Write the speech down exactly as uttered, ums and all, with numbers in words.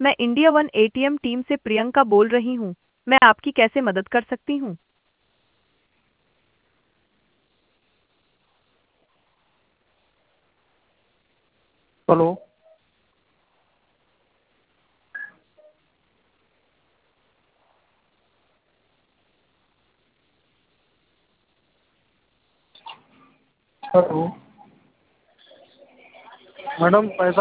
मैं India one ATM team से प्रियंका बोल रही हूँ। मैं आपकी कैसे मदद कर सकती हूँ? हेलो। हेलो मैडम, पैसा।